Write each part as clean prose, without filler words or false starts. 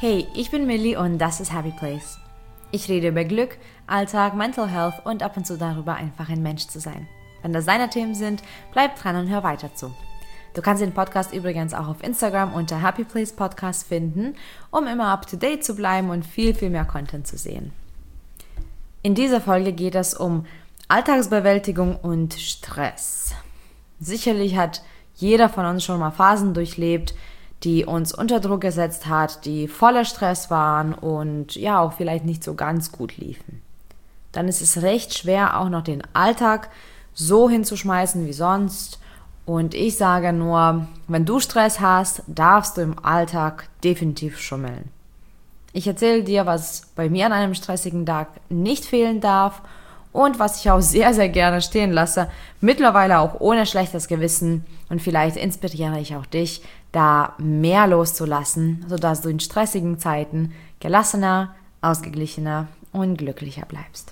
Hey, ich bin Millie und das ist Happy Place. Ich rede über Glück, Alltag, Mental Health und ab und zu darüber, einfach ein Mensch zu sein. Wenn das deine Themen sind, bleib dran und hör weiter zu. Du kannst den Podcast übrigens auch auf Instagram unter Happy Place Podcast finden, um immer up to date zu bleiben und viel mehr Content zu sehen. In dieser Folge geht es um Alltagsbewältigung und Stress. Sicherlich hat jeder von uns schon mal Phasen durchlebt, die uns unter Druck gesetzt hat, die voller Stress waren und ja auch vielleicht nicht so ganz gut liefen. Dann ist es recht schwer, auch noch den Alltag so hinzuschmeißen wie sonst. Und ich sage nur, wenn du Stress hast, darfst du im Alltag definitiv schummeln. Ich erzähle dir, was bei mir an einem stressigen Tag nicht fehlen darf und was ich auch sehr gerne stehen lasse, mittlerweile auch ohne schlechtes Gewissen, und vielleicht inspiriere ich auch dich, da mehr loszulassen, sodass du in stressigen Zeiten gelassener, ausgeglichener und glücklicher bleibst.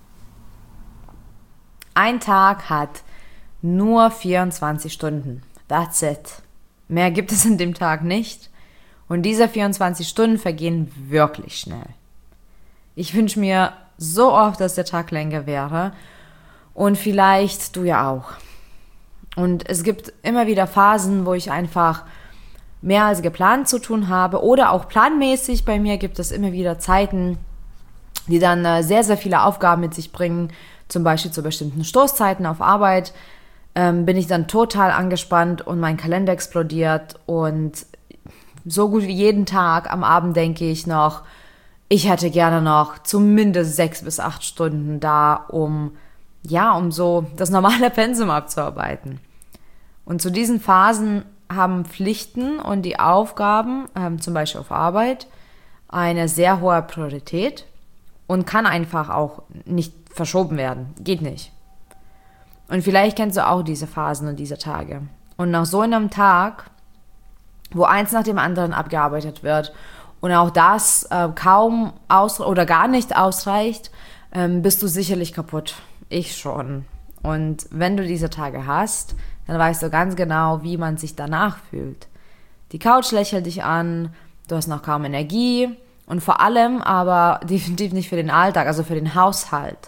Ein Tag hat nur 24 Stunden. That's it. Mehr gibt es in dem Tag nicht. Und diese 24 Stunden vergehen wirklich schnell. Ich wünsche mir so oft, dass der Tag länger wäre. Und vielleicht du ja auch. Und es gibt immer wieder Phasen, wo ich einfach mehr als geplant zu tun habe. Oder auch planmäßig. Bei mir gibt es immer wieder Zeiten, die dann sehr viele Aufgaben mit sich bringen. Zum Beispiel zu bestimmten Stoßzeiten auf Arbeit bin ich dann total angespannt und mein Kalender explodiert. Und so gut wie jeden Tag am Abend denke ich noch, ich hätte gerne noch zumindest 6 bis 8 Stunden da, um so das normale Pensum abzuarbeiten. Und zu diesen Phasen haben Pflichten und die Aufgaben, zum Beispiel auf Arbeit, eine sehr hohe Priorität und kann einfach auch nicht verschoben werden. Geht nicht. Und vielleicht kennst du auch diese Phasen und diese Tage. Und nach so einem Tag, wo eins nach dem anderen abgearbeitet wird und auch das kaum oder gar nicht ausreicht, bist du sicherlich kaputt. Ich schon. Und wenn du diese Tage hast, dann weißt du ganz genau, wie man sich danach fühlt. Die Couch lächelt dich an, du hast noch kaum Energie und vor allem aber definitiv nicht für den Alltag, also für den Haushalt.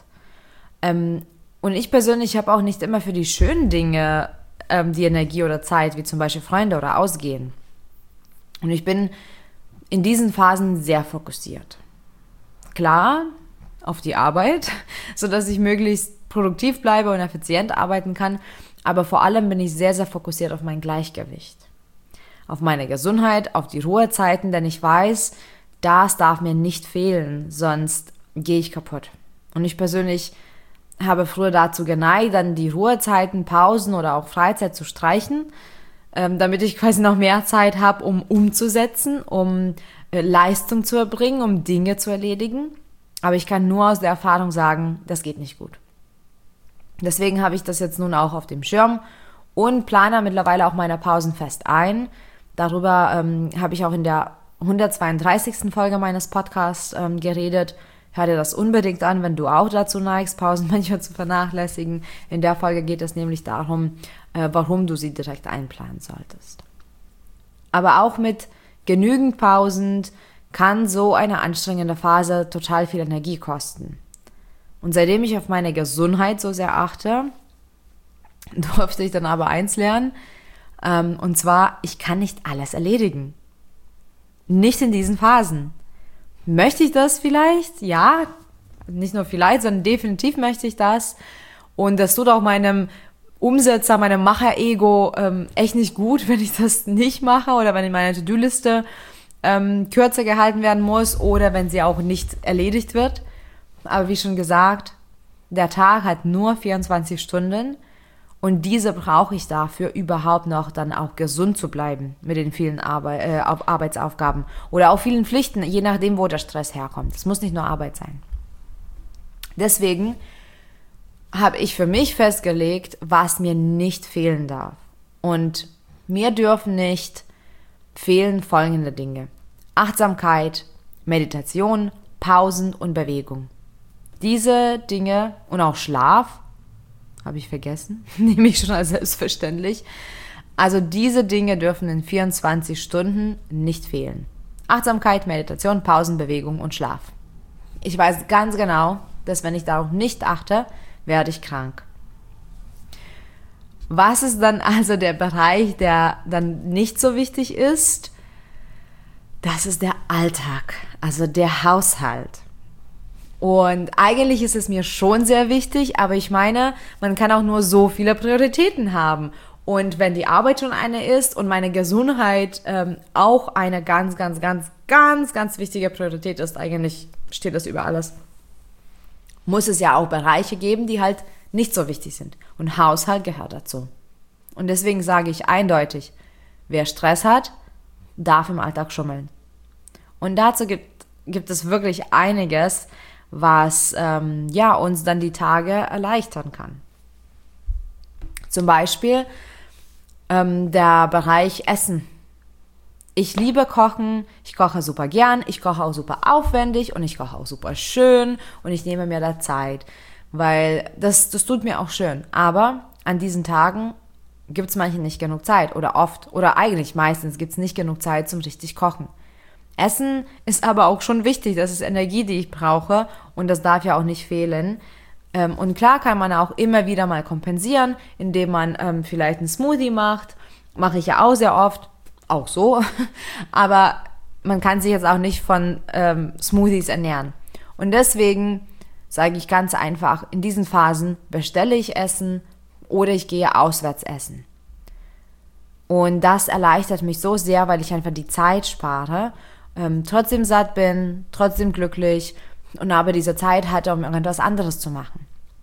Und ich persönlich habe auch nicht immer für die schönen Dinge die Energie oder Zeit, wie zum Beispiel Freunde oder Ausgehen. Und ich bin in diesen Phasen sehr fokussiert. Klar, auf die Arbeit, sodass ich möglichst produktiv bleibe und effizient arbeiten kann. Aber vor allem bin ich sehr fokussiert auf mein Gleichgewicht. Auf meine Gesundheit, auf die Ruhezeiten, denn ich weiß, das darf mir nicht fehlen, sonst gehe ich kaputt. Und ich persönlich habe früher dazu geneigt, dann die Ruhezeiten, Pausen oder auch Freizeit zu streichen, damit ich quasi noch mehr Zeit habe, um umzusetzen, um Leistung zu erbringen, um Dinge zu erledigen. Aber ich kann nur aus der Erfahrung sagen, das geht nicht gut. Deswegen habe ich das jetzt nun auch auf dem Schirm und plane mittlerweile auch meine Pausen fest ein. Darüber habe ich auch in der 132. Folge meines Podcasts geredet. Hör dir das unbedingt an, wenn du auch dazu neigst, Pausen manchmal zu vernachlässigen. In der Folge geht es nämlich darum, warum du sie direkt einplanen solltest. Aber auch mit genügend Pausen kann so eine anstrengende Phase total viel Energie kosten. Und seitdem ich auf meine Gesundheit so sehr achte, durfte ich dann aber eins lernen, und zwar, ich kann nicht alles erledigen. Nicht in diesen Phasen. Möchte ich das vielleicht? Ja, nicht nur vielleicht, sondern definitiv möchte ich das. Und das tut auch meinem Umsetzer, meinem Macher-Ego echt nicht gut, wenn ich das nicht mache oder wenn meine To-Do-Liste kürzer gehalten werden muss oder wenn sie auch nicht erledigt wird. Aber wie schon gesagt, der Tag hat nur 24 Stunden und diese brauche ich dafür, überhaupt noch dann auch gesund zu bleiben mit den vielen Arbeitsaufgaben oder auch vielen Pflichten, je nachdem, wo der Stress herkommt. Es muss nicht nur Arbeit sein. Deswegen habe ich für mich festgelegt, was mir nicht fehlen darf. Und mir dürfen nicht fehlen folgende Dinge: Achtsamkeit, Meditation, Pausen und Bewegung. Diese Dinge und auch Schlaf, habe ich vergessen, nehme ich schon als selbstverständlich. Also diese Dinge dürfen in 24 Stunden nicht fehlen. Achtsamkeit, Meditation, Pausen, Bewegung und Schlaf. Ich weiß ganz genau, dass wenn ich darauf nicht achte, werde ich krank. Was ist dann also der Bereich, der dann nicht so wichtig ist? Das ist der Alltag, also der Haushalt. Und eigentlich ist es mir schon sehr wichtig, aber ich meine, man kann auch nur so viele Prioritäten haben. Und wenn die Arbeit schon eine ist und meine Gesundheit auch eine ganz, ganz, ganz, ganz, ganz wichtige Priorität ist, eigentlich steht das über alles, muss es ja auch Bereiche geben, die halt nicht so wichtig sind. Und Haushalt gehört dazu. Und deswegen sage ich eindeutig, wer Stress hat, darf im Alltag schummeln. Und dazu gibt es wirklich einiges, was uns dann die Tage erleichtern kann. Zum Beispiel der Bereich Essen. Ich liebe Kochen, ich koche super gern, ich koche auch super aufwendig und ich koche auch super schön und ich nehme mir da Zeit, weil das tut mir auch schön. Aber an diesen Tagen gibt es manchmal nicht genug Zeit oder oft oder eigentlich meistens gibt es nicht genug Zeit zum richtig Kochen. Essen ist aber auch schon wichtig, das ist Energie, die ich brauche und das darf ja auch nicht fehlen. Und klar kann man auch immer wieder mal kompensieren, indem man vielleicht einen Smoothie macht, mache ich ja auch sehr oft, auch so, aber man kann sich jetzt auch nicht von Smoothies ernähren. Und deswegen sage ich ganz einfach, in diesen Phasen bestelle ich Essen oder ich gehe auswärts essen. Und das erleichtert mich so sehr, weil ich einfach die Zeit spare, trotzdem satt bin, trotzdem glücklich und aber diese Zeit hatte, um irgendwas anderes zu machen.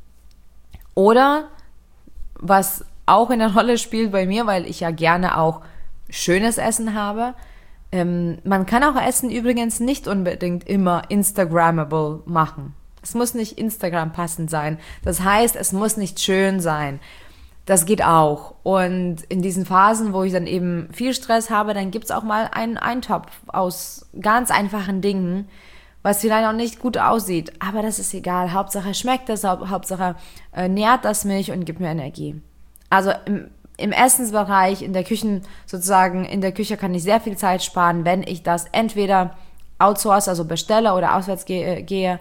Oder, was auch eine Rolle spielt bei mir, weil ich ja gerne auch schönes Essen habe, man kann auch Essen übrigens nicht unbedingt immer Instagrammable machen. Es muss nicht Instagram passend sein. Das heißt, es muss nicht schön sein. Das geht auch. Und in diesen Phasen, wo ich dann eben viel Stress habe, dann gibt's auch mal einen Eintopf aus ganz einfachen Dingen, was vielleicht auch nicht gut aussieht. Aber das ist egal. Hauptsache schmeckt es, Hauptsache nährt das mich und gibt mir Energie. Also im Essensbereich, in der Küche kann ich sehr viel Zeit sparen, wenn ich das entweder outsource, also bestelle oder auswärts gehe,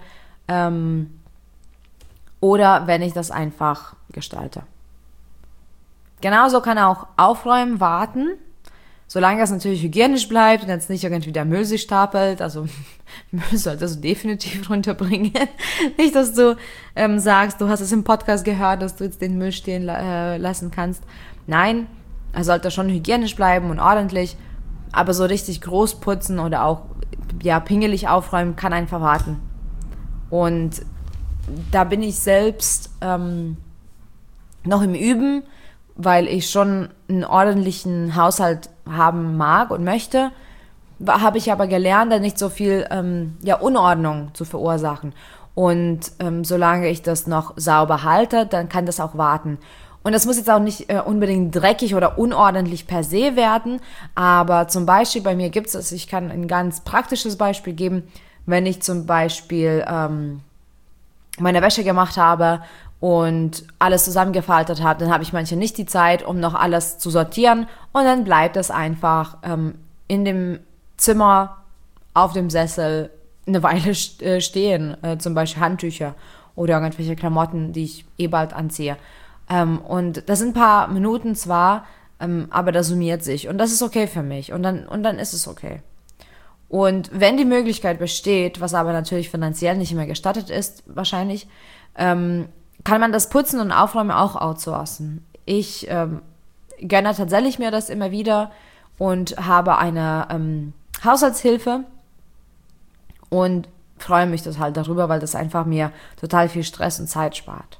oder wenn ich das einfach gestalte. Genauso kann auch Aufräumen warten, solange es natürlich hygienisch bleibt und jetzt nicht irgendwie der Müll sich stapelt. Also Müll solltest du definitiv runterbringen. Nicht, dass du sagst, du hast es im Podcast gehört, dass du jetzt den Müll stehen lassen kannst. Nein, er sollte schon hygienisch bleiben und ordentlich, aber so richtig groß putzen oder auch pingelig aufräumen kann einfach warten. Und da bin ich selbst noch im Üben, weil ich schon einen ordentlichen Haushalt haben mag und möchte, habe ich aber gelernt, da nicht so viel Unordnung zu verursachen. Und solange ich das noch sauber halte, dann kann das auch warten. Und das muss jetzt auch nicht unbedingt dreckig oder unordentlich per se werden, aber zum Beispiel bei mir gibt es, ich kann ein ganz praktisches Beispiel geben, wenn ich zum Beispiel meine Wäsche gemacht habe und alles zusammengefaltet habe, dann habe ich manchmal nicht die Zeit, um noch alles zu sortieren und dann bleibt es einfach in dem Zimmer auf dem Sessel eine Weile stehen, zum Beispiel Handtücher oder irgendwelche Klamotten, die ich bald anziehe. Und das sind ein paar Minuten zwar, aber das summiert sich und das ist okay für mich und dann ist es okay. Und wenn die Möglichkeit besteht, was aber natürlich finanziell nicht mehr gestattet ist, wahrscheinlich, kann man das Putzen und Aufräumen auch outsourcen. Ich gönne tatsächlich mir das immer wieder und habe eine Haushaltshilfe und freue mich total darüber, weil das einfach mir total viel Stress und Zeit spart.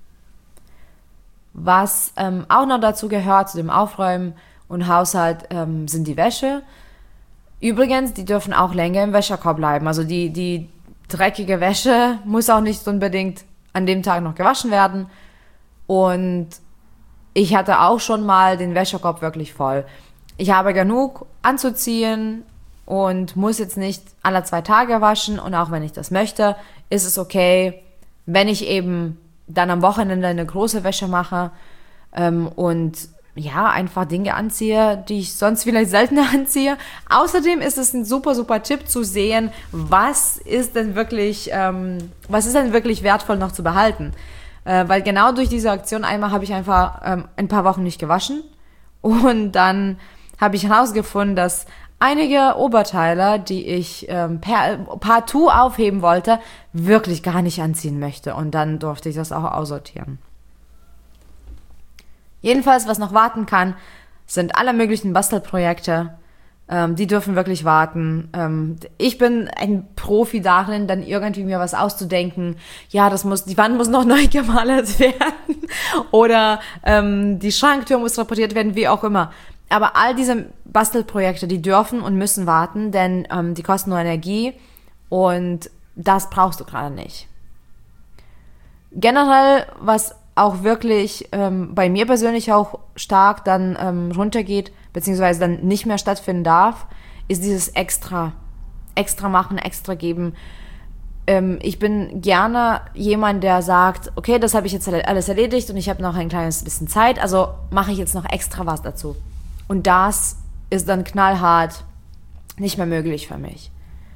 Was auch noch dazu gehört, zu dem Aufräumen und Haushalt, sind die Wäsche. Übrigens, die dürfen auch länger im Wäschekorb bleiben. Also die dreckige Wäsche muss auch nicht unbedingt an dem Tag noch gewaschen werden. Und ich hatte auch schon mal den Wäschekorb wirklich voll. Ich habe genug anzuziehen und muss jetzt nicht alle 2 Tage waschen. Und auch wenn ich das möchte, ist es okay, wenn ich eben dann am Wochenende eine große Wäsche mache und ja, einfach Dinge anziehe, die ich sonst vielleicht seltener anziehe. Außerdem ist es ein super, super Tipp zu sehen, was ist denn wirklich wertvoll noch zu behalten. Weil genau durch diese Aktion einmal habe ich einfach ein paar Wochen nicht gewaschen und dann habe ich herausgefunden, dass einige Oberteile, die ich partout aufheben wollte, wirklich gar nicht anziehen möchte. Und dann durfte ich das auch aussortieren. Jedenfalls, was noch warten kann, sind alle möglichen Bastelprojekte. Die dürfen wirklich warten. Ich bin ein Profi darin, dann irgendwie mir was auszudenken. Ja, die Wand muss noch neu gemalt werden. Oder die Schranktür muss repariert werden, wie auch immer. Aber all diese Bastelprojekte, die dürfen und müssen warten, denn die kosten nur Energie und das brauchst du gerade nicht. Generell, was auch wirklich bei mir persönlich auch stark dann runtergeht, beziehungsweise dann nicht mehr stattfinden darf, ist dieses extra machen, extra geben. Ich bin gerne jemand, der sagt, okay, das habe ich jetzt alles erledigt und ich habe noch ein kleines bisschen Zeit, also mache ich jetzt noch extra was dazu. Und das ist dann knallhart nicht mehr möglich für mich.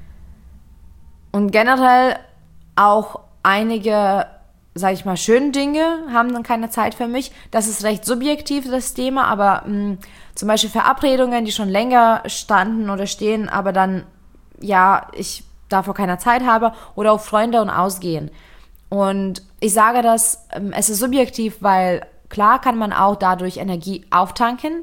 Und generell auch einige, sage ich mal, schöne Dinge haben dann keine Zeit für mich. Das ist recht subjektiv, das Thema, aber zum Beispiel Verabredungen, die schon länger standen oder stehen, aber dann, ja, ich dafür keine Zeit habe, oder auch Freunde und Ausgehen. Und ich sage das, es ist subjektiv, weil klar kann man auch dadurch Energie auftanken,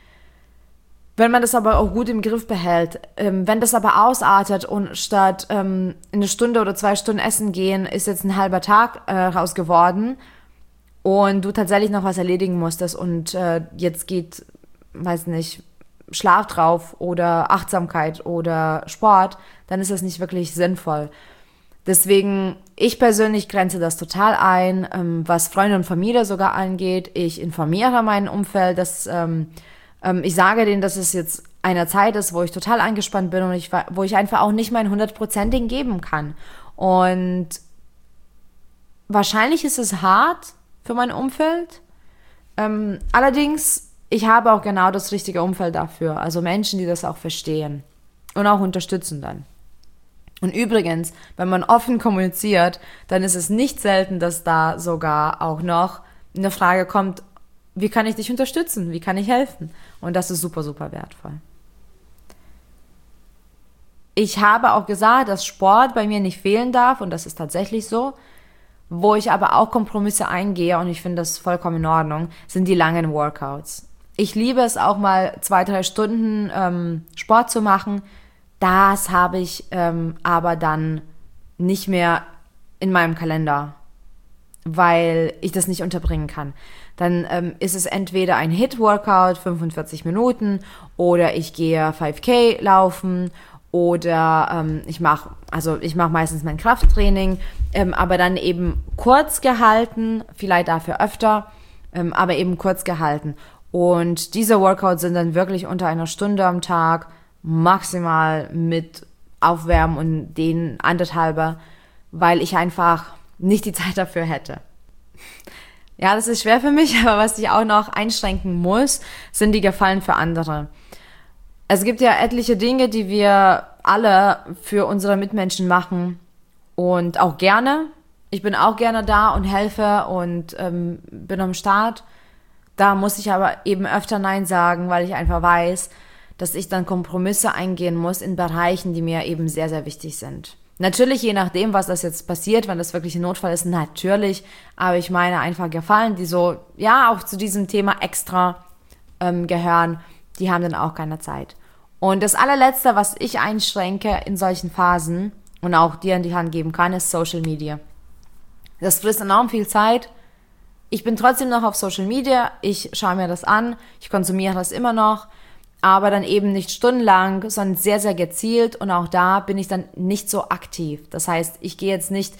wenn man das aber auch gut im Griff behält. Wenn das aber ausartet und statt eine Stunde oder 2 Stunden essen gehen, ist jetzt ein halber Tag raus geworden und du tatsächlich noch was erledigen musstest und jetzt geht, weiß nicht, Schlaf drauf oder Achtsamkeit oder Sport, dann ist das nicht wirklich sinnvoll. Deswegen, ich persönlich grenze das total ein, was Freunde und Familie sogar angeht. Ich informiere mein Umfeld, dass ich sage denen, dass es jetzt eine Zeit ist, wo ich total angespannt bin und wo ich einfach auch nicht mein 100% geben kann. Und wahrscheinlich ist es hart für mein Umfeld. Allerdings, ich habe auch genau das richtige Umfeld dafür. Also Menschen, die das auch verstehen und auch unterstützen dann. Und übrigens, wenn man offen kommuniziert, dann ist es nicht selten, dass da sogar auch noch eine Frage kommt, wie kann ich dich unterstützen? Wie kann ich helfen? Und das ist super, super wertvoll. Ich habe auch gesagt, dass Sport bei mir nicht fehlen darf und das ist tatsächlich so. Wo ich aber auch Kompromisse eingehe und ich finde das vollkommen in Ordnung, sind die langen Workouts. Ich liebe es auch mal 2-3 Stunden Sport zu machen. Das habe ich aber dann nicht mehr in meinem Kalender, weil ich das nicht unterbringen kann. Dann ist es entweder ein HIIT-Workout, 45 Minuten, oder ich gehe 5K laufen, oder ich mache meistens mein Krafttraining, aber dann eben kurz gehalten, vielleicht dafür öfter, aber eben kurz gehalten. Und diese Workouts sind dann wirklich unter 1 Stunde am Tag, maximal mit Aufwärmen und den 1,5, weil ich einfach nicht die Zeit dafür hätte. Ja, das ist schwer für mich, aber was ich auch noch einschränken muss, sind die Gefallen für andere. Es gibt ja etliche Dinge, die wir alle für unsere Mitmenschen machen und auch gerne. Ich bin auch gerne da und helfe und bin am Start. Da muss ich aber eben öfter Nein sagen, weil ich einfach weiß, dass ich dann Kompromisse eingehen muss in Bereichen, die mir eben sehr, sehr wichtig sind. Natürlich, je nachdem, was das jetzt passiert, wenn das wirklich ein Notfall ist, natürlich. Aber ich meine einfach Gefallen, die so, ja, auch zu diesem Thema extra gehören, die haben dann auch keine Zeit. Und das allerletzte, was ich einschränke in solchen Phasen und auch dir in die Hand geben kann, ist Social Media. Das frisst enorm viel Zeit. Ich bin trotzdem noch auf Social Media, ich schaue mir das an, ich konsumiere das immer noch, aber dann eben nicht stundenlang, sondern sehr, sehr gezielt und auch da bin ich dann nicht so aktiv. Das heißt, ich gehe jetzt nicht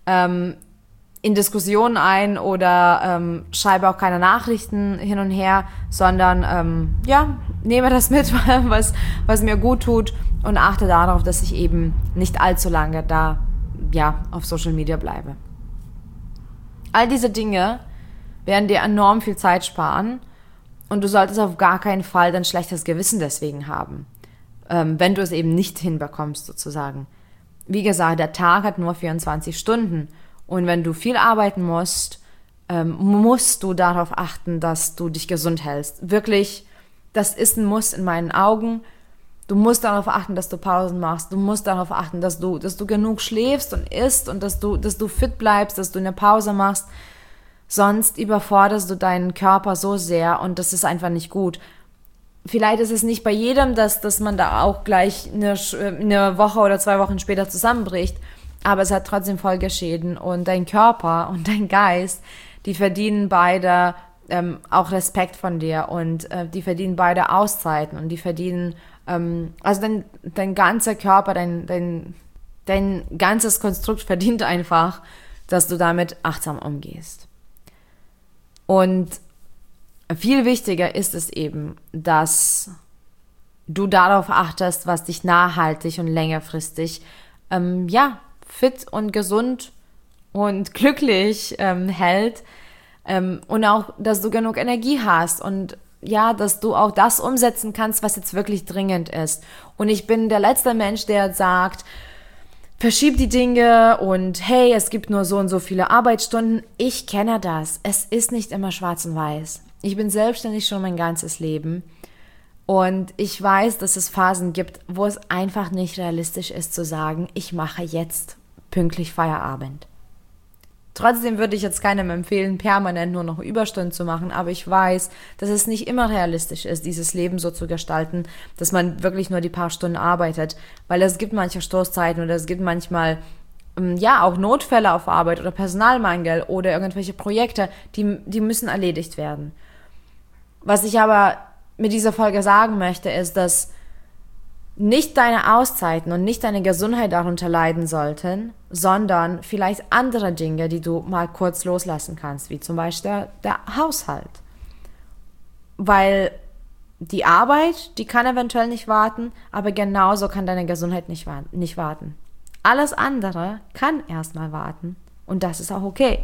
in Diskussionen ein oder schreibe auch keine Nachrichten hin und her, sondern nehme das mit, was mir gut tut und achte darauf, dass ich eben nicht allzu lange da auf Social Media bleibe. All diese Dinge werden dir enorm viel Zeit sparen Und du solltest auf gar keinen Fall ein schlechtes Gewissen deswegen haben, wenn du es eben nicht hinbekommst sozusagen. Wie gesagt, der Tag hat nur 24 Stunden und wenn du viel arbeiten musst, musst du darauf achten, dass du dich gesund hältst. Wirklich, das ist ein Muss in meinen Augen. Du musst darauf achten, dass du Pausen machst. Du musst darauf achten, dass du genug schläfst und isst und dass du fit bleibst, dass du eine Pause machst. Sonst überforderst du deinen Körper so sehr und das ist einfach nicht gut. Vielleicht ist es nicht bei jedem, dass man da auch gleich eine Woche oder 2 Wochen später zusammenbricht, aber es hat trotzdem Folgeschäden und dein Körper und dein Geist, die verdienen beide auch Respekt von dir und die verdienen beide Auszeiten und die verdienen, also dein ganzer Körper, dein ganzes Konstrukt verdient einfach, dass du damit achtsam umgehst. Und viel wichtiger ist es eben, dass du darauf achtest, was dich nachhaltig und längerfristig fit und gesund und glücklich hält und auch, dass du genug Energie hast und ja, dass du auch das umsetzen kannst, was jetzt wirklich dringend ist. Und ich bin der letzte Mensch, der sagt, verschieb die Dinge und hey, es gibt nur so und so viele Arbeitsstunden. Ich kenne das. Es ist nicht immer schwarz und weiß. Ich bin selbstständig schon mein ganzes Leben und ich weiß, dass es Phasen gibt, wo es einfach nicht realistisch ist zu sagen, ich mache jetzt pünktlich Feierabend. Trotzdem würde ich jetzt keinem empfehlen, permanent nur noch Überstunden zu machen, aber ich weiß, dass es nicht immer realistisch ist, dieses Leben so zu gestalten, dass man wirklich nur die paar Stunden arbeitet, weil es gibt manche Stoßzeiten oder es gibt manchmal auch Notfälle auf Arbeit oder Personalmangel oder irgendwelche Projekte, die müssen erledigt werden. Was ich aber mit dieser Folge sagen möchte, ist, dass nicht deine Auszeiten und nicht deine Gesundheit darunter leiden sollten, sondern vielleicht andere Dinge, die du mal kurz loslassen kannst, wie zum Beispiel der Haushalt. Weil die Arbeit, die kann eventuell nicht warten, aber genauso kann deine Gesundheit nicht warten. Alles andere kann erstmal warten und das ist auch okay.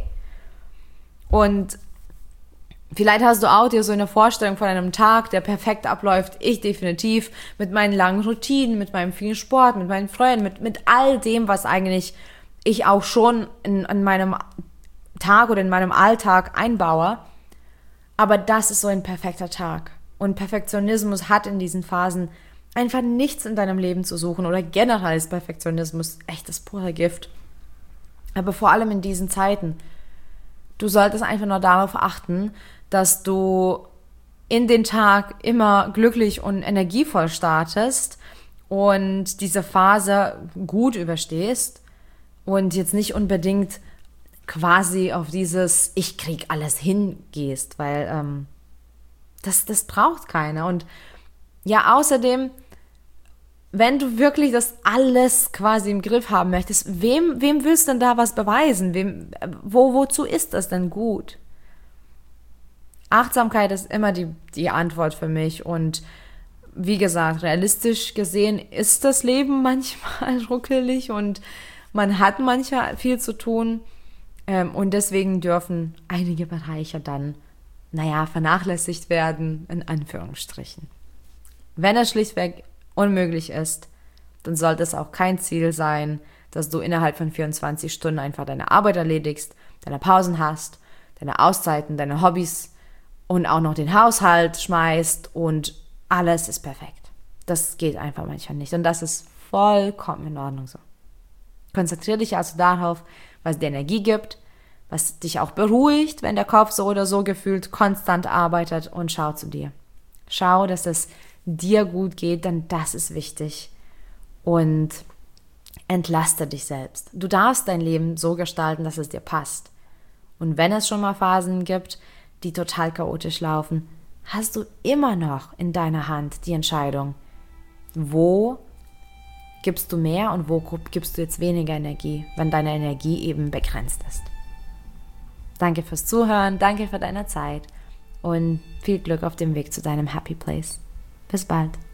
Und vielleicht hast du auch dir so eine Vorstellung von einem Tag, der perfekt abläuft. Ich definitiv mit meinen langen Routinen, mit meinem vielen Sport, mit meinen Freunden, mit all dem, was eigentlich ich auch schon in meinem Tag oder in meinem Alltag einbaue. Aber das ist so ein perfekter Tag. Und Perfektionismus hat in diesen Phasen einfach nichts in deinem Leben zu suchen. Oder generell ist Perfektionismus echt das pure Gift. Aber vor allem in diesen Zeiten. Du solltest einfach nur darauf achten, dass du in den Tag immer glücklich und energievoll startest und diese Phase gut überstehst und jetzt nicht unbedingt quasi auf dieses Ich krieg alles hin gehst, weil das braucht keiner. Und ja, außerdem, wenn du wirklich das alles quasi im Griff haben möchtest, wem willst du denn da was beweisen? Wozu ist das denn gut? Achtsamkeit ist immer die Antwort für mich und wie gesagt, realistisch gesehen ist das Leben manchmal ruckelig und man hat manchmal viel zu tun und deswegen dürfen einige Bereiche dann, vernachlässigt werden, in Anführungsstrichen. Wenn es schlichtweg unmöglich ist, dann sollte es auch kein Ziel sein, dass du innerhalb von 24 Stunden einfach deine Arbeit erledigst, deine Pausen hast, deine Auszeiten, deine Hobbys und auch noch den Haushalt schmeißt und alles ist perfekt. Das geht einfach manchmal nicht und das ist vollkommen in Ordnung so. Konzentriere dich also darauf, was dir Energie gibt, was dich auch beruhigt, wenn der Kopf so oder so gefühlt konstant arbeitet und schau zu dir. Schau, dass es dir gut geht, denn das ist wichtig und entlaste dich selbst. Du darfst dein Leben so gestalten, dass es dir passt. Und wenn es schon mal Phasen gibt, die total chaotisch laufen, hast du immer noch in deiner Hand die Entscheidung, wo gibst du mehr und wo gibst du jetzt weniger Energie, wenn deine Energie eben begrenzt ist. Danke fürs Zuhören, danke für deine Zeit und viel Glück auf dem Weg zu deinem Happy Place. Bis bald.